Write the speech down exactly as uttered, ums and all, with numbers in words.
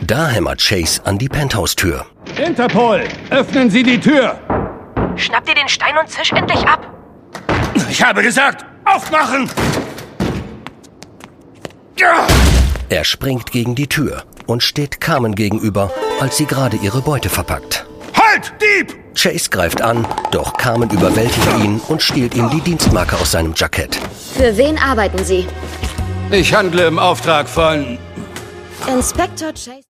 Da hämmert Chase an die Penthouse-Tür. Interpol, öffnen Sie die Tür! Schnapp dir den Stein und zisch endlich ab! Ich habe gesagt, aufmachen! Er springt gegen die Tür und steht Carmen gegenüber, als sie gerade ihre Beute verpackt. Halt, Dieb! Chase greift an, doch Carmen überwältigt ihn und stiehlt ihm die Dienstmarke aus seinem Jackett. Für wen arbeiten Sie? Ich handle im Auftrag von... Inspektor Chase.